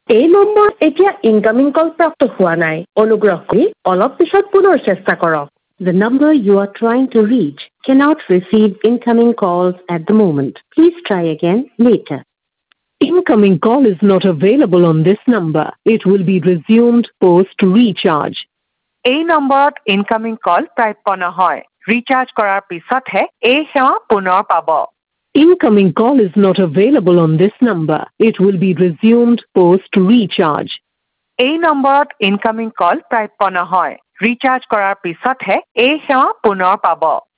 এই নম্বৰ এতিয়া ইনকামিং কল প্ৰাপ্ত হোৱা নাই অনুগ্ৰহ কৰি অলপ পিছত পুনৰ চেষ্টা কৰক The number you are trying to reach cannot receive incoming calls at the moment. Please try again later. Incoming call is not available on this number. It will be resumed post recharge. এই নম্বৰত incoming কল প্ৰাপ্য নহয় recharge কৰাৰ পিছতহে এই সেৱা পুনৰ পাব Incoming call is not available on this number. It will be resumed post recharge. এই নম্বৰত ইনকামিং কল প্ৰাপ্য নহয় ৰিচাৰ্জ কৰাৰ পিছতহে এই সেৱা পুনৰ পাব